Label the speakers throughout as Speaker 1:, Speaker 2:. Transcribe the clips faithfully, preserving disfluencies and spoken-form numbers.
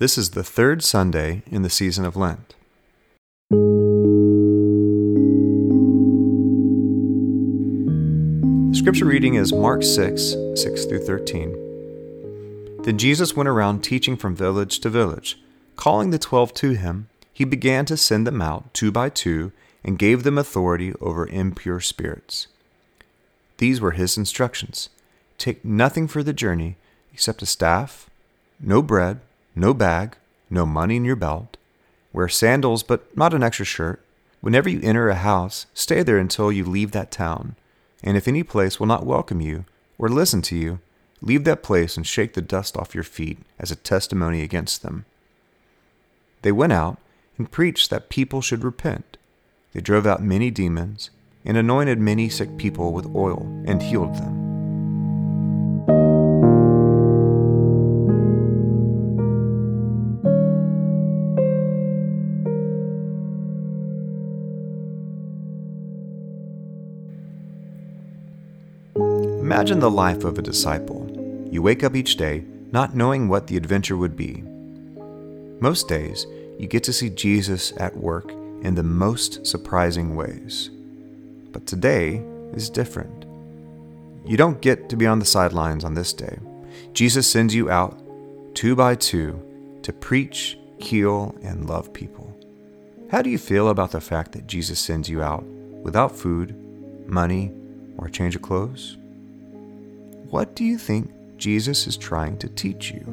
Speaker 1: This is the third Sunday in the season of Lent. The scripture reading is Mark six, six through thirteen. Then Jesus went around teaching from village to village. Calling the twelve to him, he began to send them out two by two and gave them authority over impure spirits. These were his instructions. Take nothing for the journey except a staff, no bread, no bag, no money in your belt. Wear sandals, but not an extra shirt. Whenever you enter a house, stay there until you leave that town. And if any place will not welcome you or listen to you, leave that place and shake the dust off your feet as a testimony against them. They went out and preached that people should repent. They drove out many demons and anointed many sick people with oil and healed them. Imagine the life of a disciple. You wake up each day not knowing what the adventure would be. Most days, you get to see Jesus at work in the most surprising ways. But today is different. You don't get to be on the sidelines on this day. Jesus sends you out, two by two, to preach, heal, and love people. How do you feel about the fact that Jesus sends you out without food, money, or a change of clothes? What do you think Jesus is trying to teach you?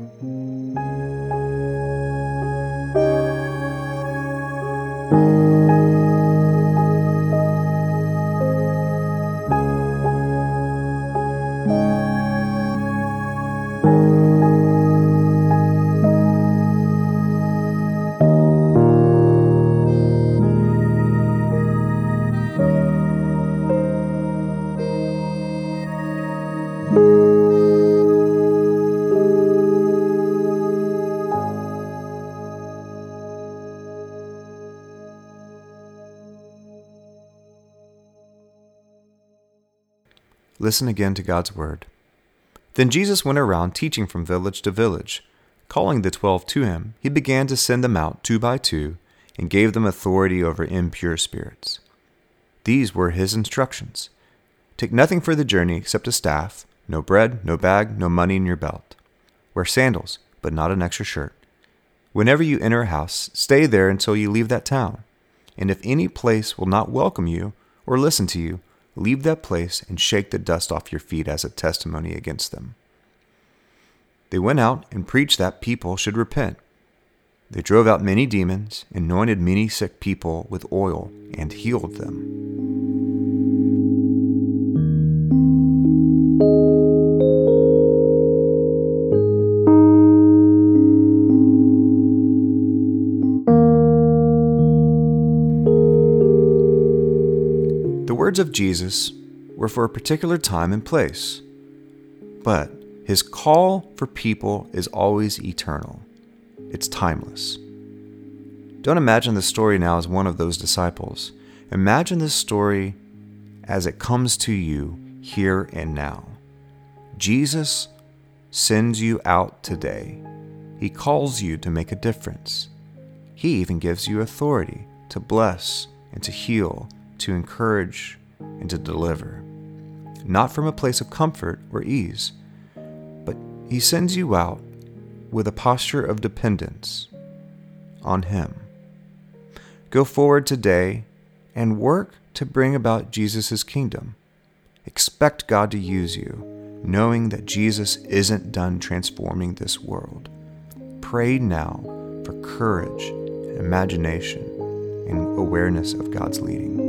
Speaker 1: Listen again to God's word. Then Jesus went around teaching from village to village. Calling the twelve to him, he began to send them out two by two and gave them authority over impure spirits. These were his instructions. Take nothing for the journey except a staff, no bread, no bag, no money in your belt. Wear sandals, but not an extra shirt. Whenever you enter a house, stay there until you leave that town. And if any place will not welcome you or listen to you, leave that place and shake the dust off your feet as a testimony against them. They went out and preached that people should repent. They drove out many demons, anointed many sick people with oil, and healed them. The words of Jesus were for a particular time and place, but his call for people is always eternal. It's timeless. Don't imagine the story now as one of those disciples. Imagine this story as it comes to you here and now. Jesus sends you out today. He calls you to make a difference. He even gives you authority to bless and to heal, to encourage and to deliver. Not from a place of comfort or ease, but he sends you out with a posture of dependence on him. Go forward today and work to bring about Jesus' kingdom. Expect God to use you, knowing that Jesus isn't done transforming this world. Pray now for courage, imagination, and awareness of God's leading.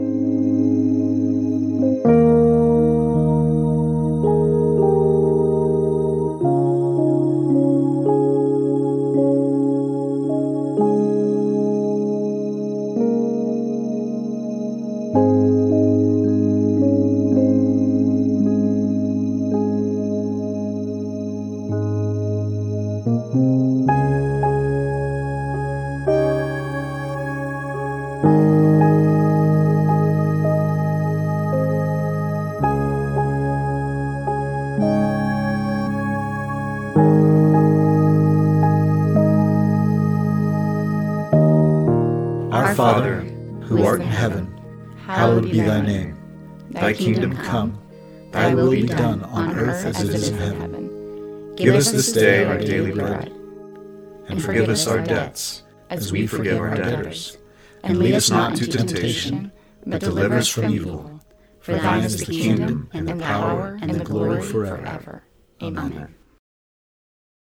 Speaker 2: Our Father, who art in heaven, hallowed be thy name. Thy kingdom come, thy will be done on earth as it is in heaven. Give us this day our daily bread, and forgive us our debts, as we forgive our debtors. And lead us not into temptation, but deliver us from evil. For thine is the kingdom, and the power, and the glory forever. Amen.